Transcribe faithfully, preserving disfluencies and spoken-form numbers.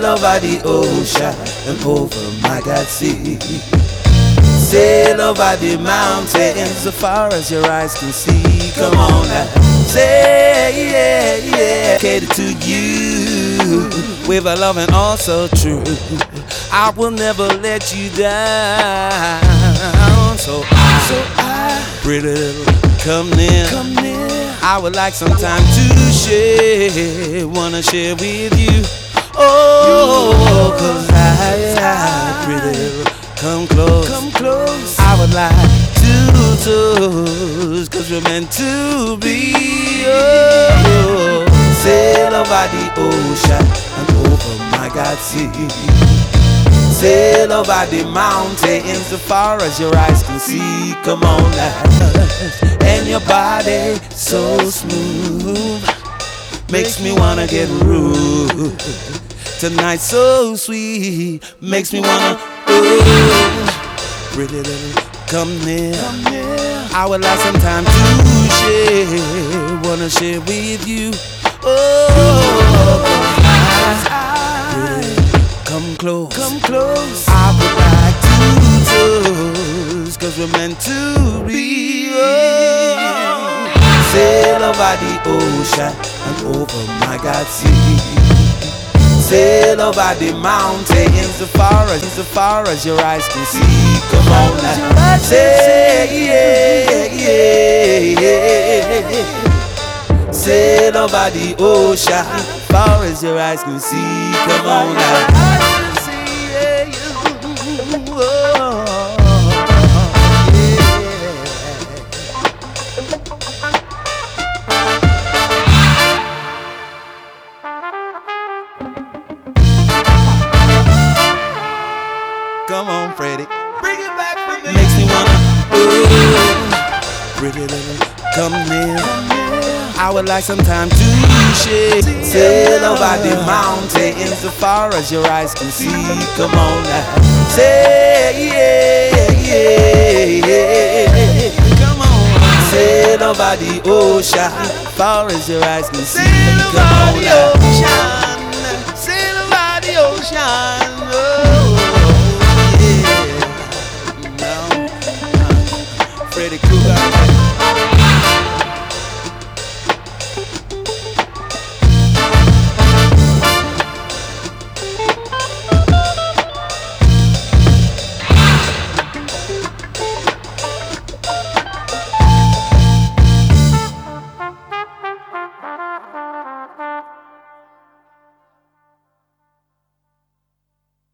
over the ocean and over my God sea. Sail over the mountains as far as your eyes can see. Come on now, say yeah, yeah. Cater to you with a love and also true. I will never let you down. So I, so I, pretty little, come near. Come near. I would like some time to share, wanna share with you. Oh, cause I, I, pretty little, come close. Come close. I would like two toes, cause we're meant to be. Oh, sail over the ocean and over my God's sea. Sail over the mountains as far as your eyes can see. Come on now. And your body so smooth makes me wanna get rude. Tonight so sweet makes me wanna ooh. Pretty little, come near. I would like some time to share, wanna share with you. Oh, I, come close, come close. I would like two toes, cause we're meant to be. Oh, sail over the ocean and over my God's sea. Sail over the mountains as far as, as far as your eyes can see. Come on now, say yeah, yeah, yeah. Sail over the ocean as far as your eyes can see. Come on now. Come on, Freddie, bring it back for me. Makes me wanna ooh, pretty little, come near. I would like some time to share. Sail over the mountains as far as your eyes can see. Come on now, say yeah, yeah, yeah. Come on, sail over the ocean as far as your eyes can see. Sail over the ocean, sail over the ocean. Oh. Freddie Krueger.